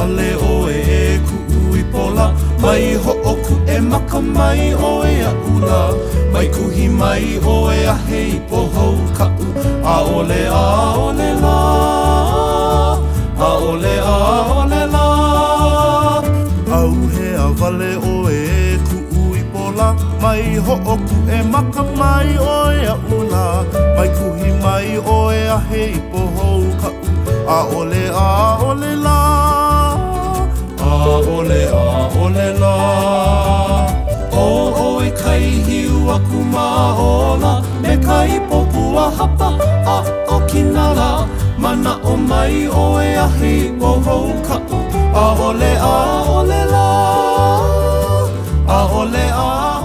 wale o e ku i pola mai ho'oku e maka mai o e aula mai kuhi mai o e ahe i pohou ka'u a ole la a ole la au he a wale o e ku i pola mai ho'oku e maka mai o e aula mai kuhi mai o e ahe i pohou ka'u a ole la a ole la o e kai hiu aku maola me kai popu a hapa a o kinala mana o mai o e ahi pohou ka'u a ole la a ole